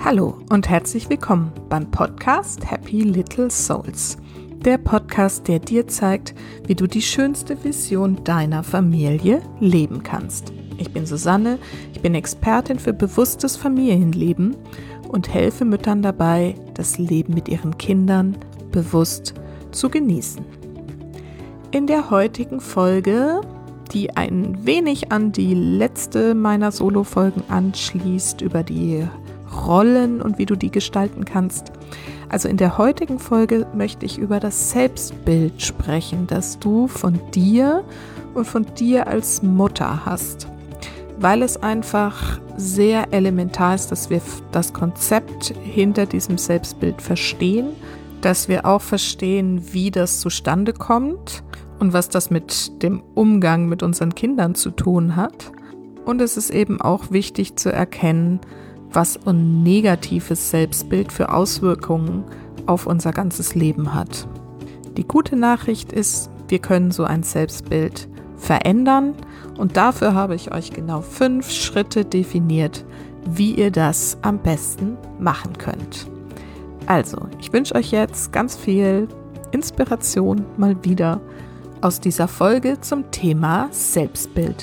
Hallo und herzlich willkommen beim Podcast Happy Little Souls. Der Podcast, der dir zeigt, wie du die schönste Vision deiner Familie leben kannst. Ich bin Susanne, ich bin Expertin für bewusstes Familienleben und helfe Müttern dabei, das Leben mit ihren Kindern bewusst zu genießen. In der heutigen Folge, die ein wenig an die letzte meiner Solo-Folgen anschließt, über die Rollen und wie du die gestalten kannst. Also in der heutigen Folge möchte ich über das Selbstbild sprechen, das du von dir und von dir als Mutter hast. Weil es einfach sehr elementar ist, dass wir das Konzept hinter diesem Selbstbild verstehen, dass wir auch verstehen, wie das zustande kommt und was das mit dem Umgang mit unseren Kindern zu tun hat. Und es ist eben auch wichtig zu erkennen, was ein negatives Selbstbild für Auswirkungen auf unser ganzes Leben hat. Die gute Nachricht ist, wir können so ein Selbstbild verändern und dafür habe ich euch genau 5 Schritte definiert, wie ihr das am besten machen könnt. Also, ich wünsche euch jetzt ganz viel Inspiration mal wieder aus dieser Folge zum Thema Selbstbild.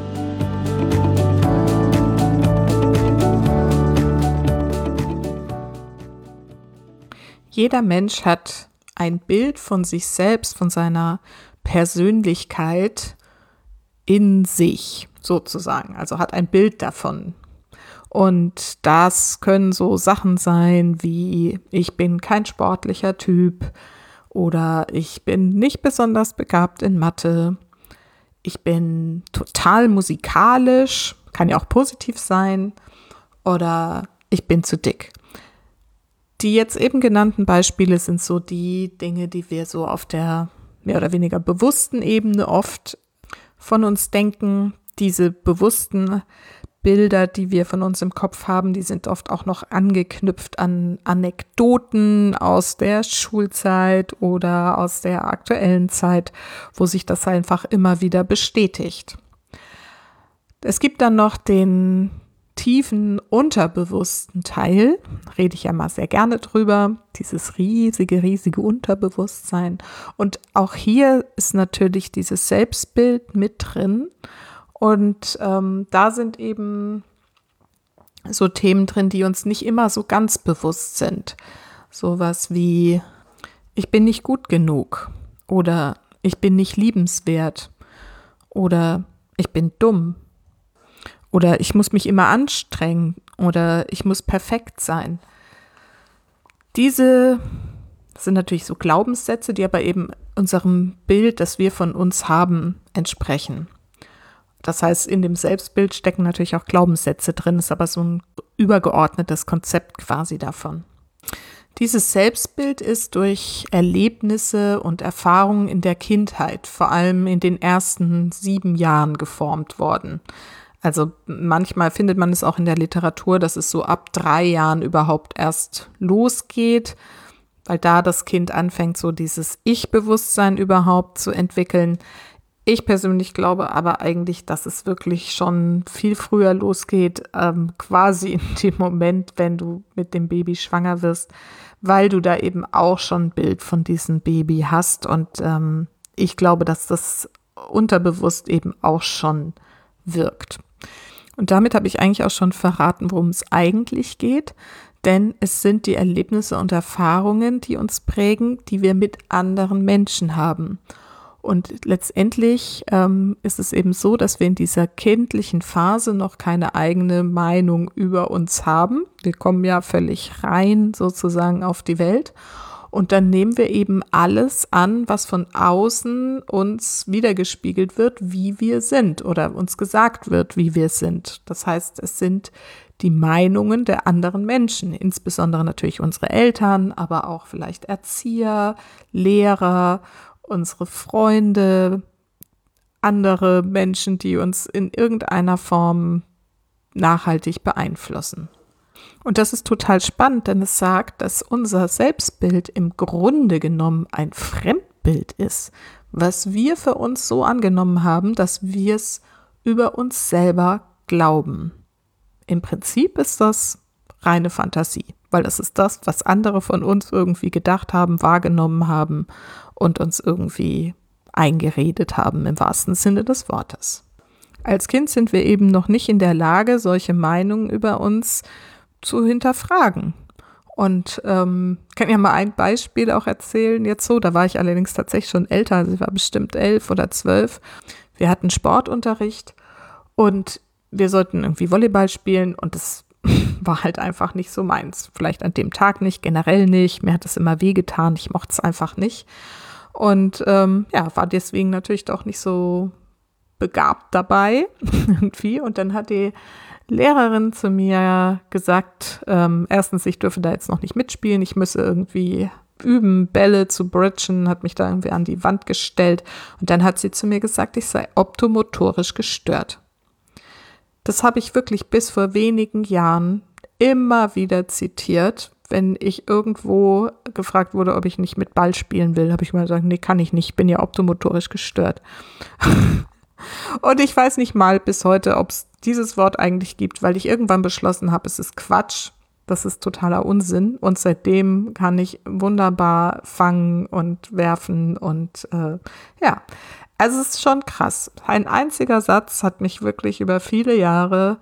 Jeder Mensch hat ein Bild von sich selbst, von seiner Persönlichkeit in sich sozusagen, also hat ein Bild davon. Und das können so Sachen sein wie, ich bin kein sportlicher Typ oder ich bin nicht besonders begabt in Mathe, ich bin total musikalisch, kann ja auch positiv sein, oder ich bin zu dick. Die jetzt eben genannten Beispiele sind so die Dinge, die wir so auf der mehr oder weniger bewussten Ebene oft von uns denken. Diese bewussten Bilder, die wir von uns im Kopf haben, die sind oft auch noch angeknüpft an Anekdoten aus der Schulzeit oder aus der aktuellen Zeit, wo sich das einfach immer wieder bestätigt. Es gibt dann noch den tiefen, unterbewussten Teil, rede ich ja mal sehr gerne drüber, dieses riesige Unterbewusstsein. Und auch hier ist natürlich dieses Selbstbild mit drin. Und da sind eben so Themen drin, die uns nicht immer so ganz bewusst sind. Sowas wie, ich bin nicht gut genug oder ich bin nicht liebenswert oder ich bin dumm. Oder ich muss mich immer anstrengen oder ich muss perfekt sein. Diese sind natürlich so Glaubenssätze, die aber eben unserem Bild, das wir von uns haben, entsprechen. Das heißt, in dem Selbstbild stecken natürlich auch Glaubenssätze drin, ist aber so ein übergeordnetes Konzept quasi davon. Dieses Selbstbild ist durch Erlebnisse und Erfahrungen in der Kindheit, vor allem in den ersten 7 Jahren geformt worden. Also manchmal findet man es auch in der Literatur, dass es so ab 3 Jahren überhaupt erst losgeht, weil da das Kind anfängt, so dieses Ich-Bewusstsein überhaupt zu entwickeln. Ich persönlich glaube aber eigentlich, dass es wirklich schon viel früher losgeht, quasi in dem Moment, wenn du mit dem Baby schwanger wirst, weil du da eben auch schon ein Bild von diesem Baby hast. Und ich glaube, dass das unterbewusst eben auch schon wirkt. Und damit habe ich eigentlich auch schon verraten, worum es eigentlich geht, denn es sind die Erlebnisse und Erfahrungen, die uns prägen, die wir mit anderen Menschen haben. Und letztendlich ist es eben so, dass wir in dieser kindlichen Phase noch keine eigene Meinung über uns haben. Wir kommen ja völlig rein sozusagen auf die Welt. Und dann nehmen wir eben alles an, was von außen uns wiedergespiegelt wird, wie wir sind oder uns gesagt wird, wie wir sind. Das heißt, es sind die Meinungen der anderen Menschen, insbesondere natürlich unsere Eltern, aber auch vielleicht Erzieher, Lehrer, unsere Freunde, andere Menschen, die uns in irgendeiner Form nachhaltig beeinflussen. Und das ist total spannend, denn es sagt, dass unser Selbstbild im Grunde genommen ein Fremdbild ist, was wir für uns so angenommen haben, dass wir es über uns selber glauben. Im Prinzip ist das reine Fantasie, weil das ist das, was andere von uns irgendwie gedacht haben, wahrgenommen haben und uns irgendwie eingeredet haben, im wahrsten Sinne des Wortes. Als Kind sind wir eben noch nicht in der Lage, solche Meinungen über uns zu hinterfragen. Und kann ja mal ein Beispiel auch erzählen, jetzt so, da war ich allerdings tatsächlich schon älter, also ich war bestimmt 11 oder 12. Wir hatten Sportunterricht und wir sollten irgendwie Volleyball spielen und das war halt einfach nicht so meins. Vielleicht an dem Tag nicht, generell nicht, mir hat es immer wehgetan, ich mochte es einfach nicht. Und war deswegen natürlich doch nicht so begabt dabei irgendwie. Und dann hat die Lehrerin zu mir gesagt, erstens, ich dürfe da jetzt noch nicht mitspielen, ich müsse irgendwie üben, Bälle zu bridgen, hat mich da irgendwie an die Wand gestellt und dann hat sie zu mir gesagt, ich sei optomotorisch gestört. Das habe ich wirklich bis vor wenigen Jahren immer wieder zitiert. Wenn ich irgendwo gefragt wurde, ob ich nicht mit Ball spielen will, habe ich mal gesagt, nee, kann ich nicht, ich bin ja optomotorisch gestört. Und ich weiß nicht mal bis heute, ob es dieses Wort eigentlich gibt, weil ich irgendwann beschlossen habe, es ist Quatsch, das ist totaler Unsinn. Und seitdem kann ich wunderbar fangen und werfen und also es ist schon krass. Ein einziger Satz hat mich wirklich über viele Jahre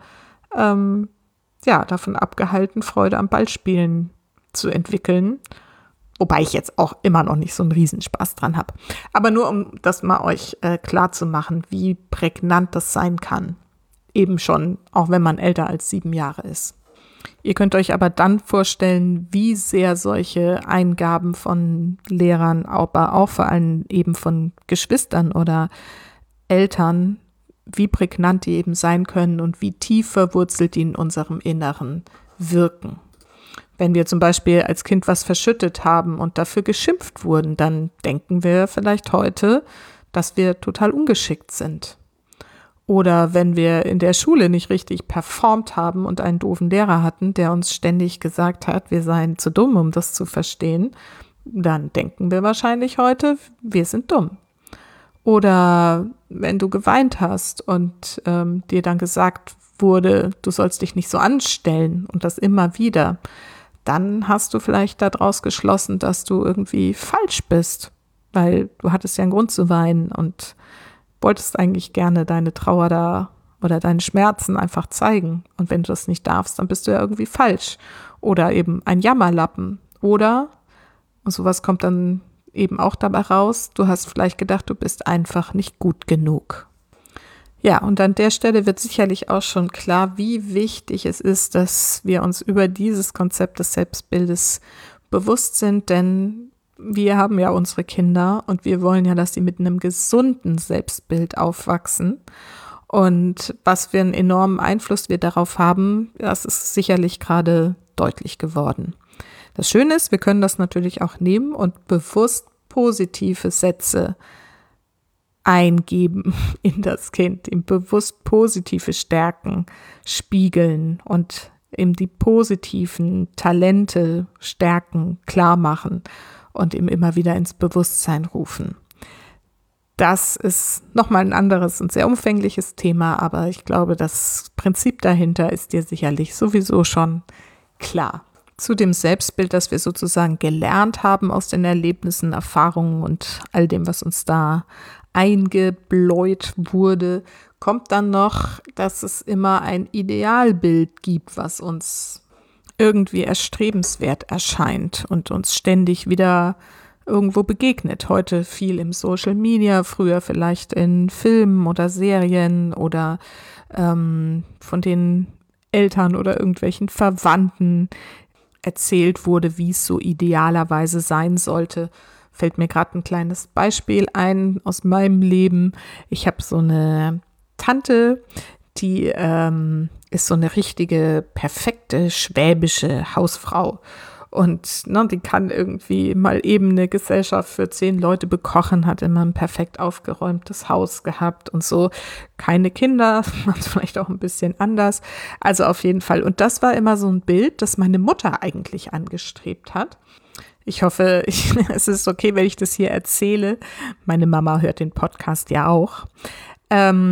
davon abgehalten, Freude am Ballspielen zu entwickeln. Wobei ich jetzt auch immer noch nicht so einen Riesenspaß dran habe. Aber nur, um das mal euch klar zu machen, wie prägnant das sein kann. Eben schon, auch wenn man älter als 7 Jahre ist. Ihr könnt euch aber dann vorstellen, wie sehr solche Eingaben von Lehrern, aber auch vor allem eben von Geschwistern oder Eltern, wie prägnant die eben sein können und wie tief verwurzelt die in unserem Inneren wirken. Wenn wir zum Beispiel als Kind was verschüttet haben und dafür geschimpft wurden, dann denken wir vielleicht heute, dass wir total ungeschickt sind. Oder wenn wir in der Schule nicht richtig performt haben und einen doofen Lehrer hatten, der uns ständig gesagt hat, wir seien zu dumm, um das zu verstehen, dann denken wir wahrscheinlich heute, wir sind dumm. Oder wenn du geweint hast und dir dann gesagt wurde, du sollst dich nicht so anstellen und das immer wieder, dann hast du vielleicht daraus geschlossen, dass du irgendwie falsch bist, weil du hattest ja einen Grund zu weinen und wolltest eigentlich gerne deine Trauer da oder deine Schmerzen einfach zeigen. Und wenn du das nicht darfst, dann bist du ja irgendwie falsch. Oder eben ein Jammerlappen. Oder, und sowas kommt dann eben auch dabei raus, du hast vielleicht gedacht, du bist einfach nicht gut genug. Ja, und an der Stelle wird sicherlich auch schon klar, wie wichtig es ist, dass wir uns über dieses Konzept des Selbstbildes bewusst sind, denn wir haben ja unsere Kinder und wir wollen ja, dass sie mit einem gesunden Selbstbild aufwachsen. Und was für einen enormen Einfluss wir darauf haben, das ist sicherlich gerade deutlich geworden. Das Schöne ist, wir können das natürlich auch nehmen und bewusst positive Sätze eingeben in das Kind, ihm bewusst positive Stärken spiegeln und ihm die positiven Talente, Stärken klar machen und ihm immer wieder ins Bewusstsein rufen. Das ist nochmal ein anderes und sehr umfängliches Thema, aber ich glaube, das Prinzip dahinter ist dir sicherlich sowieso schon klar. Zu dem Selbstbild, das wir sozusagen gelernt haben aus den Erlebnissen, Erfahrungen und all dem, was uns da eingebläut wurde, kommt dann noch, dass es immer ein Idealbild gibt, was uns irgendwie erstrebenswert erscheint und uns ständig wieder irgendwo begegnet. Heute viel im Social Media, früher vielleicht in Filmen oder Serien oder von den Eltern oder irgendwelchen Verwandten erzählt wurde, wie es so idealerweise sein sollte. Fällt mir gerade ein kleines Beispiel ein aus meinem Leben. Ich habe so eine Tante, die ist so eine richtige, perfekte schwäbische Hausfrau. Und die kann irgendwie mal eben eine Gesellschaft für 10 Leute bekochen, hat immer ein perfekt aufgeräumtes Haus gehabt und so. Keine Kinder, macht vielleicht auch ein bisschen anders. Also auf jeden Fall. Und das war immer so ein Bild, das meine Mutter eigentlich angestrebt hat. Ich hoffe, es ist okay, wenn ich das hier erzähle. Meine Mama hört den Podcast ja auch.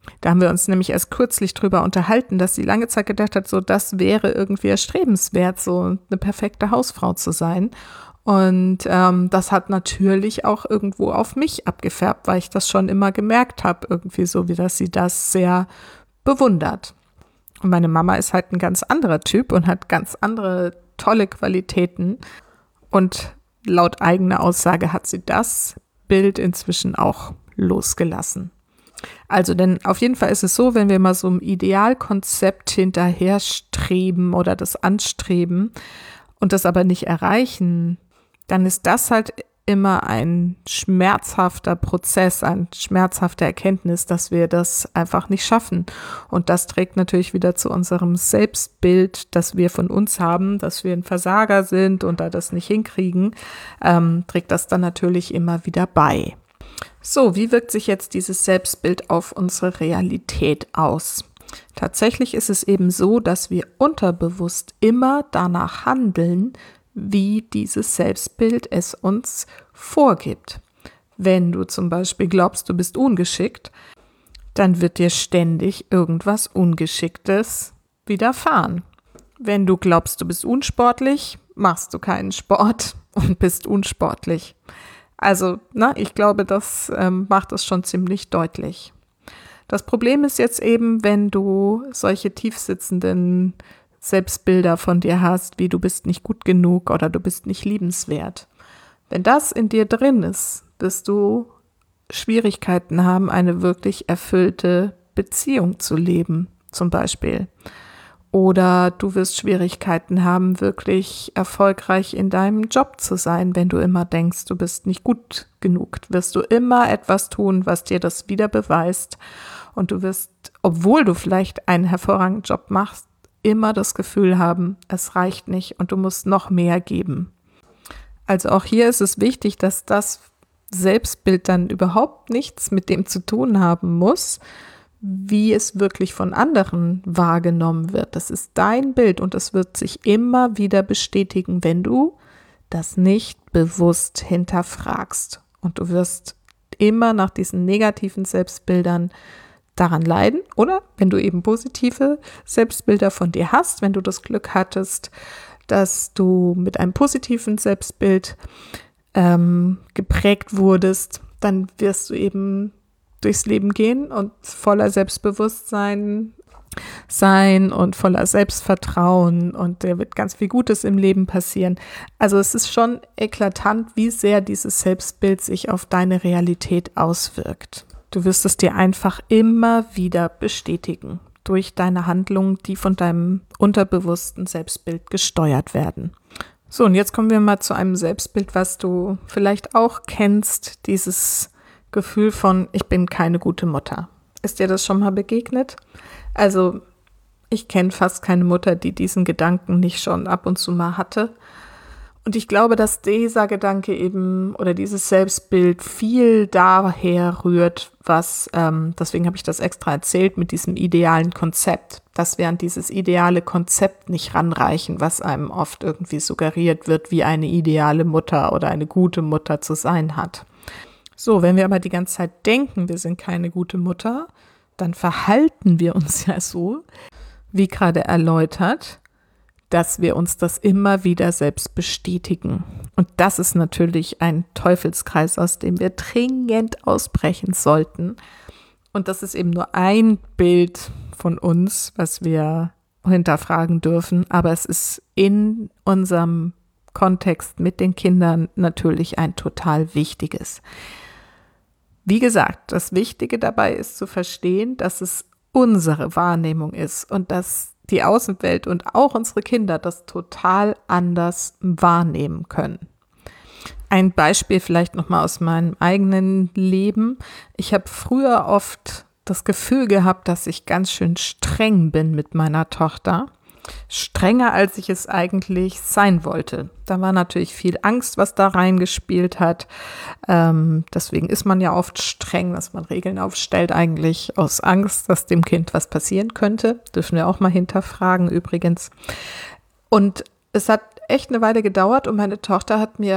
Da haben wir uns nämlich erst kürzlich drüber unterhalten, dass sie lange Zeit gedacht hat, so das wäre irgendwie erstrebenswert, so eine perfekte Hausfrau zu sein. Und das hat natürlich auch irgendwo auf mich abgefärbt, weil ich das schon immer gemerkt habe, irgendwie so, wie dass sie das sehr bewundert. Und meine Mama ist halt ein ganz anderer Typ und hat ganz andere tolle Qualitäten. Und laut eigener Aussage hat sie das Bild inzwischen auch losgelassen. Also, denn auf jeden Fall ist es so, wenn wir mal so ein Idealkonzept hinterher streben oder das anstreben und das aber nicht erreichen, dann ist das halt immer ein schmerzhafter Prozess, eine schmerzhafte Erkenntnis, dass wir das einfach nicht schaffen. Und das trägt natürlich wieder zu unserem Selbstbild, das wir von uns haben, dass wir ein Versager sind und da das nicht hinkriegen, trägt das dann natürlich immer wieder bei. So, wie wirkt sich jetzt dieses Selbstbild auf unsere Realität aus? Tatsächlich ist es eben so, dass wir unterbewusst immer danach handeln, wie dieses Selbstbild es uns vorgibt. Wenn du zum Beispiel glaubst, du bist ungeschickt, dann wird dir ständig irgendwas Ungeschicktes widerfahren. Wenn du glaubst, du bist unsportlich, machst du keinen Sport und bist unsportlich. Also, ich glaube, das macht es schon ziemlich deutlich. Das Problem ist jetzt eben, wenn du solche tiefsitzenden Selbstbilder von dir hast, wie du bist nicht gut genug oder du bist nicht liebenswert. Wenn das in dir drin ist, wirst du Schwierigkeiten haben, eine wirklich erfüllte Beziehung zu leben, zum Beispiel. Oder du wirst Schwierigkeiten haben, wirklich erfolgreich in deinem Job zu sein, wenn du immer denkst, du bist nicht gut genug. Wirst du immer etwas tun, was dir das wieder beweist. Und du wirst, obwohl du vielleicht einen hervorragenden Job machst, immer das Gefühl haben, es reicht nicht und du musst noch mehr geben. Also auch hier ist es wichtig, dass das Selbstbild dann überhaupt nichts mit dem zu tun haben muss, wie es wirklich von anderen wahrgenommen wird. Das ist dein Bild und es wird sich immer wieder bestätigen, wenn du das nicht bewusst hinterfragst. Und du wirst immer nach diesen negativen Selbstbildern daran leiden. Oder wenn du eben positive Selbstbilder von dir hast, wenn du das Glück hattest, dass du mit einem positiven Selbstbild geprägt wurdest, dann wirst du eben durchs Leben gehen und voller Selbstbewusstsein sein und voller Selbstvertrauen und dir wird ganz viel Gutes im Leben passieren. Also es ist schon eklatant, wie sehr dieses Selbstbild sich auf deine Realität auswirkt. Du wirst es dir einfach immer wieder bestätigen durch deine Handlungen, die von deinem unterbewussten Selbstbild gesteuert werden. So, und jetzt kommen wir mal zu einem Selbstbild, was du vielleicht auch kennst, dieses Gefühl von, ich bin keine gute Mutter. Ist dir das schon mal begegnet? Also, ich kenne fast keine Mutter, die diesen Gedanken nicht schon ab und zu mal hatte. Und ich glaube, dass dieser Gedanke eben oder dieses Selbstbild viel daher rührt, was, deswegen habe ich das extra erzählt, mit diesem idealen Konzept, dass wir an dieses ideale Konzept nicht ranreichen, was einem oft irgendwie suggeriert wird, wie eine ideale Mutter oder eine gute Mutter zu sein hat. So, wenn wir aber die ganze Zeit denken, wir sind keine gute Mutter, dann verhalten wir uns ja so, wie gerade erläutert, dass wir uns das immer wieder selbst bestätigen. Und das ist natürlich ein Teufelskreis, aus dem wir dringend ausbrechen sollten. Und das ist eben nur ein Bild von uns, was wir hinterfragen dürfen. Aber es ist in unserem Kontext mit den Kindern natürlich ein total wichtiges. Wie gesagt, das Wichtige dabei ist zu verstehen, dass es unsere Wahrnehmung ist und dass die Außenwelt und auch unsere Kinder das total anders wahrnehmen können. Ein Beispiel vielleicht nochmal aus meinem eigenen Leben. Ich habe früher oft das Gefühl gehabt, dass ich ganz schön streng bin mit meiner Tochter. Strenger, als ich es eigentlich sein wollte. Da war natürlich viel Angst, was da reingespielt hat. Deswegen ist man ja oft streng, dass man Regeln aufstellt, eigentlich aus Angst, dass dem Kind was passieren könnte. Dürfen wir auch mal hinterfragen übrigens. Und es hat echt eine Weile gedauert und meine Tochter hat mir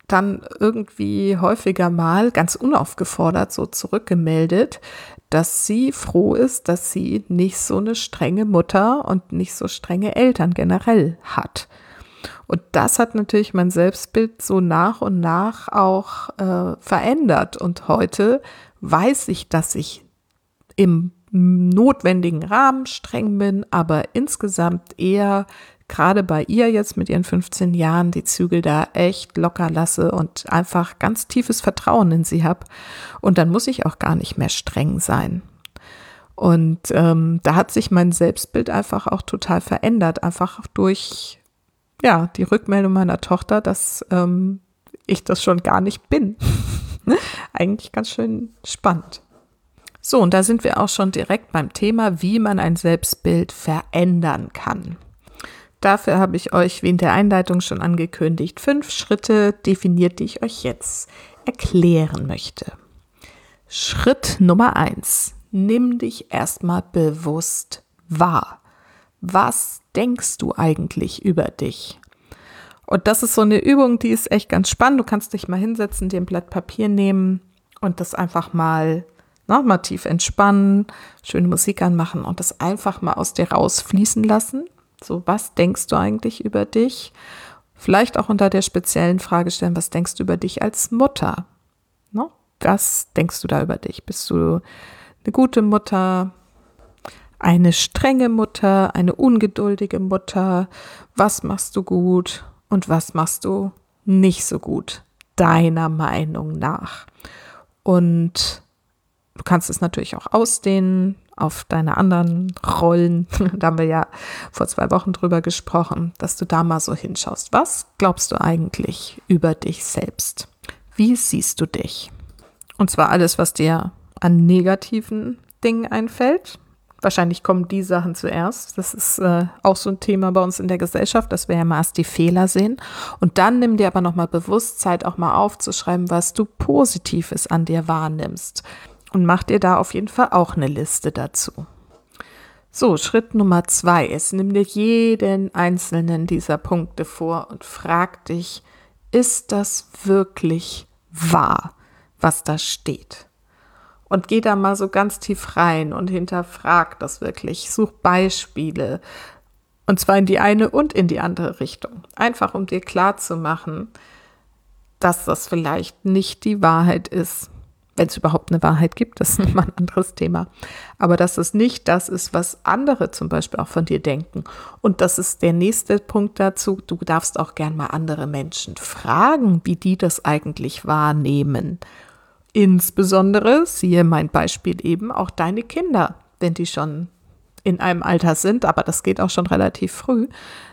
dann irgendwie häufiger mal ganz unaufgefordert so zurückgemeldet, dass sie froh ist, dass sie nicht so eine strenge Mutter und nicht so strenge Eltern generell hat. Und das hat natürlich mein Selbstbild so nach und nach auch verändert. Und heute weiß ich, dass ich im notwendigen Rahmen streng bin, aber insgesamt eher gerade bei ihr jetzt mit ihren 15 Jahren die Zügel da echt locker lasse und einfach ganz tiefes Vertrauen in sie habe. Und dann muss ich auch gar nicht mehr streng sein. Und da hat sich mein Selbstbild einfach auch total verändert, einfach durch die Rückmeldung meiner Tochter, dass ich das schon gar nicht bin. Eigentlich ganz schön spannend. So, und da sind wir auch schon direkt beim Thema, wie man ein Selbstbild verändern kann. Dafür habe ich euch, wie in der Einleitung schon angekündigt, 5 Schritte definiert, die ich euch jetzt erklären möchte. Schritt Nummer 1. Nimm dich erstmal bewusst wahr. Was denkst du eigentlich über dich? Und das ist so eine Übung, die ist echt ganz spannend. Du kannst dich mal hinsetzen, dir ein Blatt Papier nehmen und das einfach mal tief entspannen, schöne Musik anmachen und das einfach mal aus dir rausfließen lassen. So, was denkst du eigentlich über dich? Vielleicht auch unter der speziellen Frage stellen, was denkst du über dich als Mutter? Was denkst du da über dich? Bist du eine gute Mutter, eine strenge Mutter, eine ungeduldige Mutter? Was machst du gut und was machst du nicht so gut, deiner Meinung nach? Und du kannst es natürlich auch ausdehnen auf deine anderen Rollen. Da haben wir ja vor 2 Wochen drüber gesprochen, dass du da mal so hinschaust. Was glaubst du eigentlich über dich selbst? Wie siehst du dich? Und zwar alles, was dir an negativen Dingen einfällt. Wahrscheinlich kommen die Sachen zuerst. Das ist auch so ein Thema bei uns in der Gesellschaft, dass wir ja mal erst die Fehler sehen. Und dann nimm dir aber nochmal bewusst Zeit, auch mal aufzuschreiben, was du Positives an dir wahrnimmst. Und mach dir da auf jeden Fall auch eine Liste dazu. So, Schritt Nummer 2 ist, nimm dir jeden einzelnen dieser Punkte vor und frag dich, ist das wirklich wahr, was da steht? Und geh da mal so ganz tief rein und hinterfrag das wirklich. Such Beispiele. Und zwar in die eine und in die andere Richtung. Einfach um dir klarzumachen, dass das vielleicht nicht die Wahrheit ist. Wenn es überhaupt eine Wahrheit gibt, das ist nochmal ein anderes Thema. Aber dass es nicht das ist, was andere zum Beispiel auch von dir denken. Und das ist der nächste Punkt dazu. Du darfst auch gern mal andere Menschen fragen, wie die das eigentlich wahrnehmen. Insbesondere, siehe mein Beispiel eben, auch deine Kinder, wenn die schon in einem Alter sind, aber das geht auch schon relativ früh,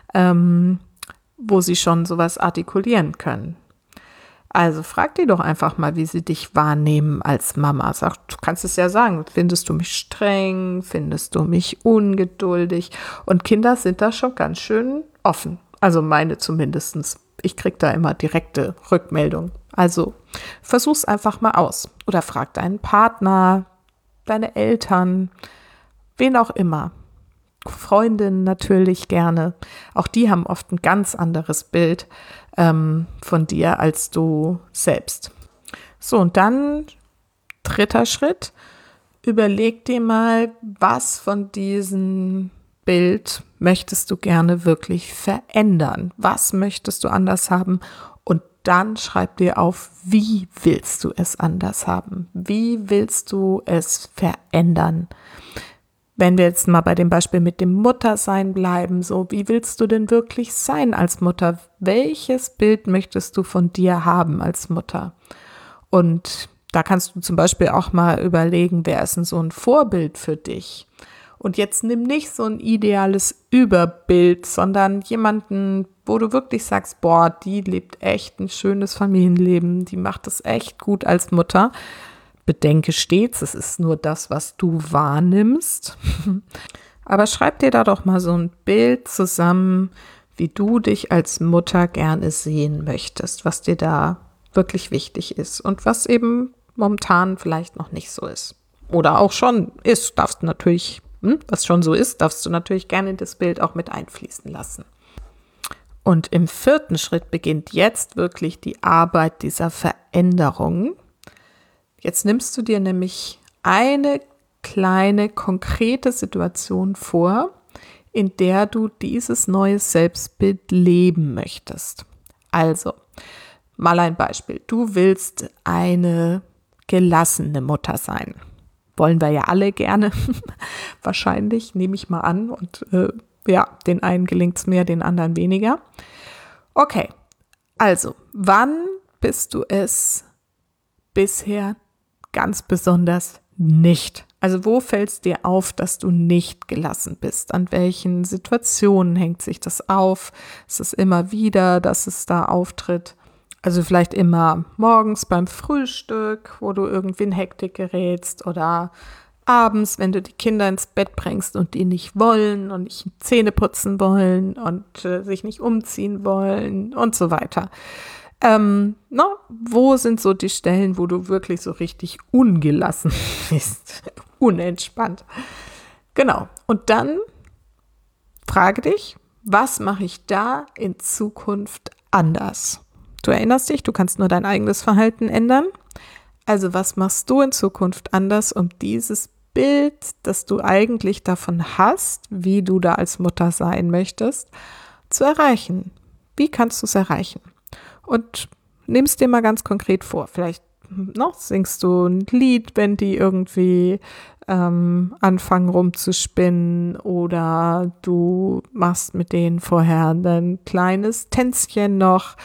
wo sie schon sowas artikulieren können. Also frag die doch einfach mal, wie sie dich wahrnehmen als Mama. Du kannst es ja sagen, findest du mich streng, findest du mich ungeduldig? Und Kinder sind da schon ganz schön offen. Also meine zumindest. Ich kriege da immer direkte Rückmeldung. Also versuch's einfach mal aus. Oder frag deinen Partner, deine Eltern, wen auch immer. Freundinnen natürlich gerne. Auch die haben oft ein ganz anderes Bild von dir als du selbst. So, und dann 3. Schritt. Überleg dir mal, was von diesem Bild möchtest du gerne wirklich verändern? Was möchtest du anders haben? Und dann schreib dir auf, wie willst du es anders haben? Wie willst du es verändern? Wenn wir jetzt mal bei dem Beispiel mit dem Muttersein bleiben, so, wie willst du denn wirklich sein als Mutter? Welches Bild möchtest du von dir haben als Mutter? Und da kannst du zum Beispiel auch mal überlegen, wer ist denn so ein Vorbild für dich? Und jetzt nimm nicht so ein ideales Überbild, sondern jemanden, wo du wirklich sagst, boah, die lebt echt ein schönes Familienleben, die macht es echt gut als Mutter. Bedenke stets, es ist nur das, was du wahrnimmst. Aber schreib dir da doch mal so ein Bild zusammen, wie du dich als Mutter gerne sehen möchtest, was dir da wirklich wichtig ist und was eben momentan vielleicht noch nicht so ist. Oder auch schon ist, darfst du natürlich, was schon so ist, darfst du natürlich gerne in das Bild auch mit einfließen lassen. Und im 4. Schritt beginnt jetzt wirklich die Arbeit dieser Veränderung. Jetzt nimmst du dir nämlich eine kleine, konkrete Situation vor, in der du dieses neue Selbstbild leben möchtest. Also, mal ein Beispiel. Du willst eine gelassene Mutter sein. Wollen wir ja alle gerne. Wahrscheinlich, nehme ich mal an. Und den einen gelingt es mehr, den anderen weniger. Okay, also, wann bist du es bisher ganz besonders nicht? Also wo fällt es dir auf, dass du nicht gelassen bist? An welchen Situationen hängt sich das auf? Ist es immer wieder, dass es da auftritt? Also vielleicht immer morgens beim Frühstück, wo du irgendwie in Hektik gerätst, oder abends, wenn du die Kinder ins Bett bringst und die nicht wollen und nicht Zähne putzen wollen und sich nicht umziehen wollen und so weiter. Wo sind so die Stellen, wo du wirklich so richtig ungelassen bist, unentspannt? Genau. Und dann frage dich, was mache ich da in Zukunft anders? Du erinnerst dich, du kannst nur dein eigenes Verhalten ändern. Also was machst du in Zukunft anders, um dieses Bild, das du eigentlich davon hast, wie du da als Mutter sein möchtest, zu erreichen? Wie kannst du es erreichen? Und nimm es dir mal ganz konkret vor. Vielleicht singst du ein Lied, wenn die irgendwie anfangen rumzuspinnen, oder du machst mit denen vorher ein kleines Tänzchen noch,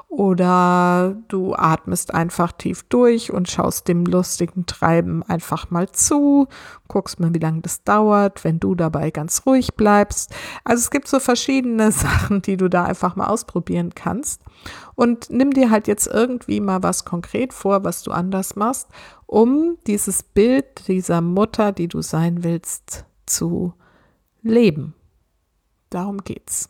oder du atmest einfach tief durch und schaust dem lustigen Treiben einfach mal zu, guckst mal, wie lange das dauert, wenn du dabei ganz ruhig bleibst. Also es gibt so verschiedene Sachen, die du da einfach mal ausprobieren kannst. Und nimm dir halt jetzt irgendwie mal was konkret vor, was du anders machst, um dieses Bild dieser Mutter, die du sein willst, zu leben. Darum geht's.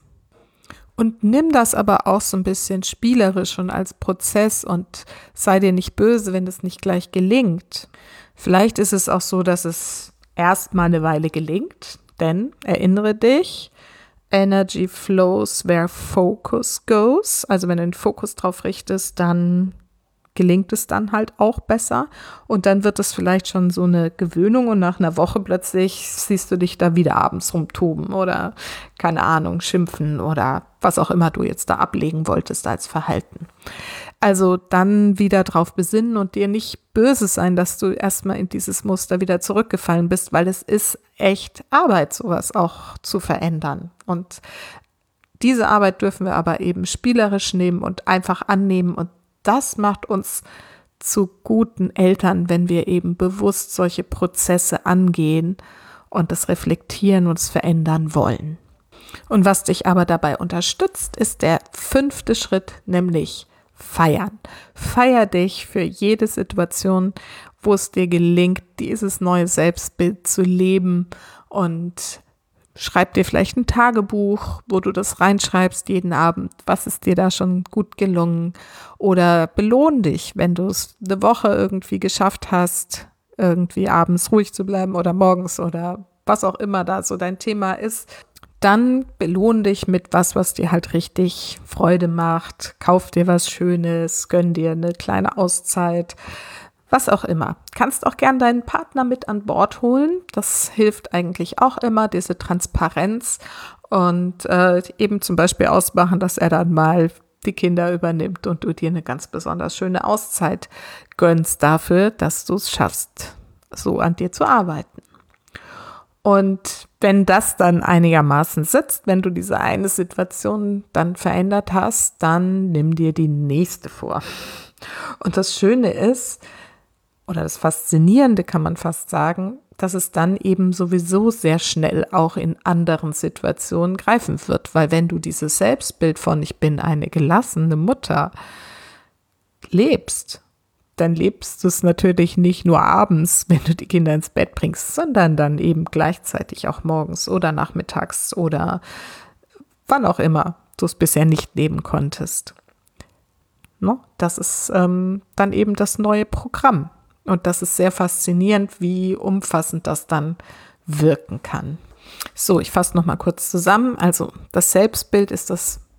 Und nimm das aber auch so ein bisschen spielerisch und als Prozess und sei dir nicht böse, wenn es nicht gleich gelingt. Vielleicht ist es auch so, dass es erst mal eine Weile gelingt, denn erinnere dich, Energy flows where focus goes. Also wenn du den Fokus drauf richtest, dann gelingt es dann halt auch besser, und dann wird es vielleicht schon so eine Gewöhnung und nach einer Woche plötzlich siehst du dich da wieder abends rumtoben oder, keine Ahnung, schimpfen oder was auch immer du jetzt da ablegen wolltest als Verhalten. Also dann wieder drauf besinnen und dir nicht böse sein, dass du erstmal in dieses Muster wieder zurückgefallen bist, weil es ist echt Arbeit, sowas auch zu verändern. Und diese Arbeit dürfen wir aber eben spielerisch nehmen und einfach annehmen, und das macht uns zu guten Eltern, wenn wir eben bewusst solche Prozesse angehen und das reflektieren und es verändern wollen. Und was dich aber dabei unterstützt, ist der 5. Schritt, nämlich feiern. Feier dich für jede Situation, wo es dir gelingt, dieses neue Selbstbild zu leben, und schreib dir vielleicht ein Tagebuch, wo du das reinschreibst jeden Abend, was ist dir da schon gut gelungen, oder belohn dich, wenn du es eine Woche irgendwie geschafft hast, irgendwie abends ruhig zu bleiben oder morgens oder was auch immer da so dein Thema ist. Dann belohn dich mit was dir halt richtig Freude macht, kauf dir was Schönes, gönn dir eine kleine Auszeit, was auch immer. Kannst auch gern deinen Partner mit an Bord holen. Das hilft eigentlich auch immer, diese Transparenz, und eben zum Beispiel ausmachen, dass er dann mal die Kinder übernimmt und du dir eine ganz besonders schöne Auszeit gönnst dafür, dass du es schaffst, so an dir zu arbeiten. Und wenn das dann einigermaßen sitzt, wenn du diese eine Situation dann verändert hast, dann nimm dir die nächste vor. Und das Schöne ist, oder das Faszinierende kann man fast sagen, dass es dann eben sowieso sehr schnell auch in anderen Situationen greifen wird. Weil wenn du dieses Selbstbild von ich bin eine gelassene Mutter lebst, dann lebst du es natürlich nicht nur abends, wenn du die Kinder ins Bett bringst, sondern dann eben gleichzeitig auch morgens oder nachmittags oder wann auch immer du es bisher nicht leben konntest. No? Das ist dann eben das neue Programm. Und das ist sehr faszinierend, wie umfassend das dann wirken kann. So, ich fasse noch mal kurz zusammen. Also das Selbstbild ist das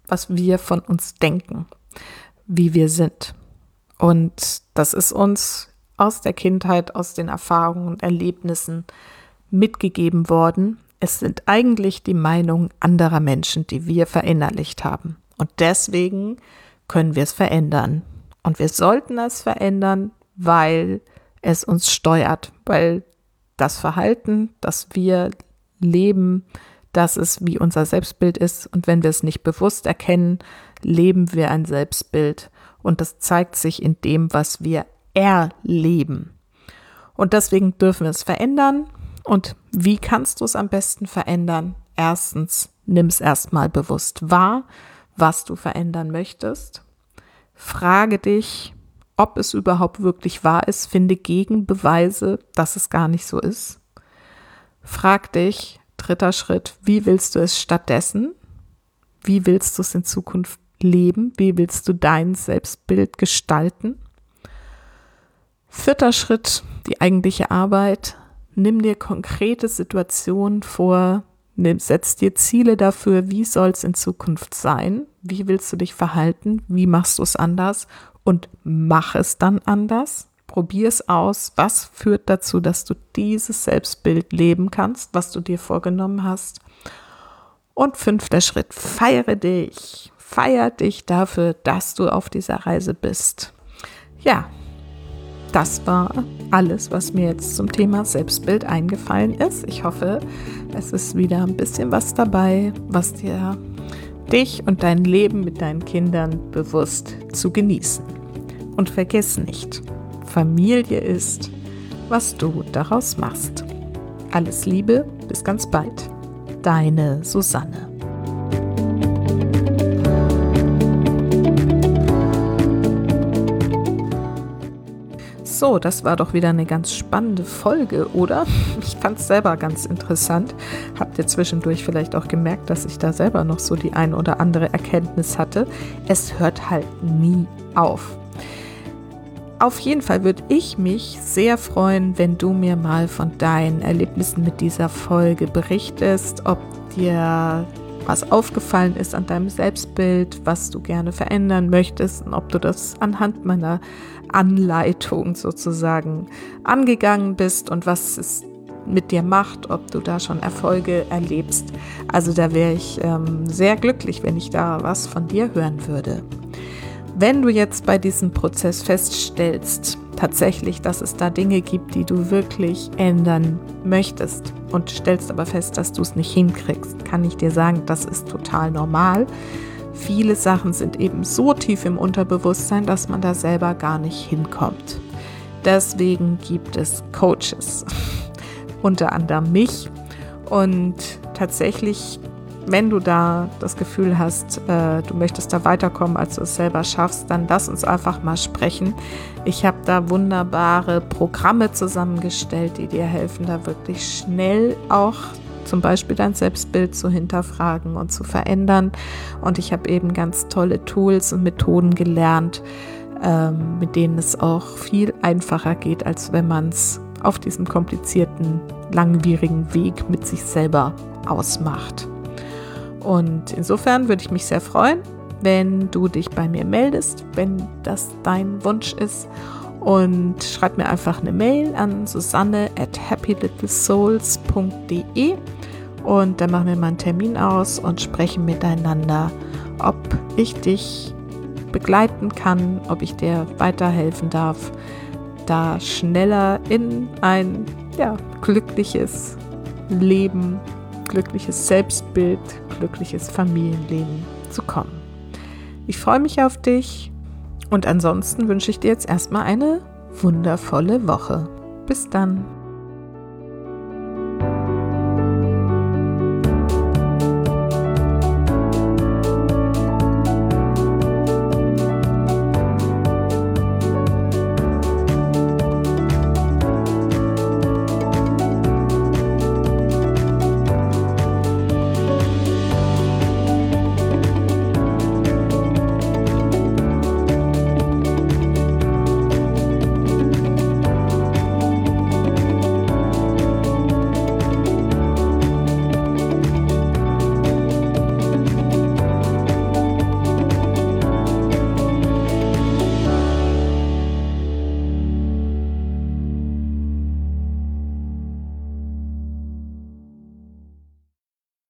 was wir von uns denken, wie wir sind. Und das ist uns aus der Kindheit, aus den Erfahrungen und Erlebnissen mitgegeben worden. Es sind eigentlich die Meinungen anderer Menschen, die wir verinnerlicht haben. Und deswegen können wir es verändern. Und wir sollten es verändern, weil es uns steuert, weil das Verhalten, das wir leben, das ist, wie unser Selbstbild ist. Und wenn wir es nicht bewusst erkennen, leben wir ein Selbstbild. Und das zeigt sich in dem, was wir erleben. Und deswegen dürfen wir es verändern. Und wie kannst du es am besten verändern? Erstens, nimm es erstmal bewusst wahr, was du verändern möchtest. Frage dich, ob es überhaupt wirklich wahr ist. Finde Gegenbeweise, dass es gar nicht so ist. Frag dich, dritter Schritt, wie willst du es stattdessen? Wie willst du es in Zukunft leben? Wie willst du dein Selbstbild gestalten? Vierter Schritt, die eigentliche Arbeit. Nimm dir konkrete Situationen vor, setz dir Ziele dafür, wie soll es in Zukunft sein? Wie willst du dich verhalten? Wie machst du es anders? Und mach es dann anders. Probier es aus. Was führt dazu, dass du dieses Selbstbild leben kannst, was du dir vorgenommen hast? Und fünfter Schritt, feiere dich. Feier dich dafür, dass du auf dieser Reise bist. Ja, das war alles, was mir jetzt zum Thema Selbstbild eingefallen ist. Ich hoffe, es ist wieder ein bisschen was dabei, was dir dich und dein Leben mit deinen Kindern bewusst zu genießen. Und vergiss nicht, Familie ist, was du daraus machst. Alles Liebe, bis ganz bald. Deine Susanne. So, das war doch wieder eine ganz spannende Folge, oder? Ich fand es selber ganz interessant. Habt ihr zwischendurch vielleicht auch gemerkt, dass ich da selber noch so die ein oder andere Erkenntnis hatte? Es hört halt nie auf. Auf jeden Fall würde ich mich sehr freuen, wenn du mir mal von deinen Erlebnissen mit dieser Folge berichtest, ob dir was aufgefallen ist an deinem Selbstbild, was du gerne verändern möchtest und ob du das anhand meiner Anleitung sozusagen angegangen bist und was es mit dir macht, ob du da schon Erfolge erlebst. Also da wäre ich sehr glücklich, wenn ich da was von dir hören würde. Wenn du jetzt bei diesem Prozess feststellst, tatsächlich, dass es da Dinge gibt, die du wirklich ändern möchtest und stellst aber fest, dass du es nicht hinkriegst, kann ich dir sagen, das ist total normal. Viele Sachen sind eben so tief im Unterbewusstsein, dass man da selber gar nicht hinkommt. Deswegen gibt es Coaches, unter anderem mich. Und tatsächlich, wenn du da das Gefühl hast, du möchtest da weiterkommen, als du es selber schaffst, dann lass uns einfach mal sprechen. Ich habe da wunderbare Programme zusammengestellt, die dir helfen, da wirklich schnell auch zum Beispiel dein Selbstbild zu hinterfragen und zu verändern. Und ich habe eben ganz tolle Tools und Methoden gelernt, mit denen es auch viel einfacher geht, als wenn man es auf diesem komplizierten, langwierigen Weg mit sich selber ausmacht. Und insofern würde ich mich sehr freuen, wenn du dich bei mir meldest, wenn das dein Wunsch ist. Und schreib mir einfach eine Mail an susanne@happylittlesouls.de und dann machen wir mal einen Termin aus und sprechen miteinander, ob ich dich begleiten kann, ob ich dir weiterhelfen darf, da schneller in ein glückliches Leben, glückliches Selbstbild, glückliches Familienleben zu kommen. Ich freue mich auf dich. Und ansonsten wünsche ich dir jetzt erstmal eine wundervolle Woche. Bis dann.